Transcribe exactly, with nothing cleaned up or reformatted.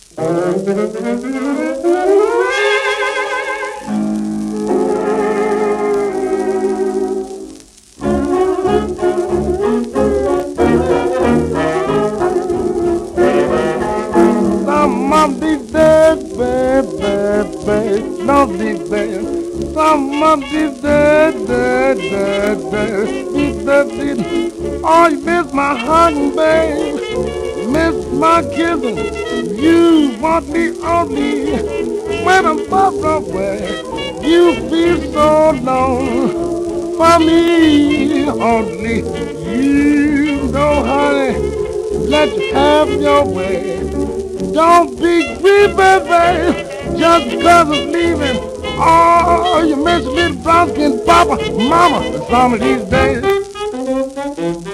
Some of these days, baby, baby, don't be bad. Some of these days, days, days, days, days, days. Oh, you miss my hugging, babe, miss my kissing. You want me only when I'm far away. You feel so long for me only. You know, honey, let you have your way. Don't be grieved, baby, just because it's leaving. Oh, you miss little brown skin papa, mama, some of these days.